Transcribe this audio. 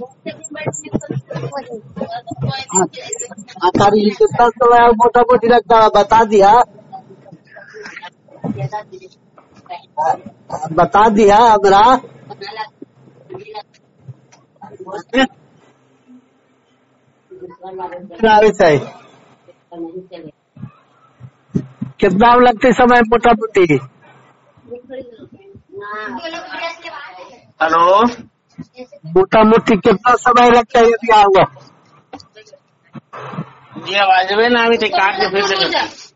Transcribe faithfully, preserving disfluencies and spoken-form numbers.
आकारी कितना समय मोटा मोटी लगता है बता दिया बता दिया हमरा कितना लगते समय मोटा मोटी। हेलो मोटा मोटी कितना समय लगता है यदि आऊंगा जी आवाज में ना अभी काट के फिर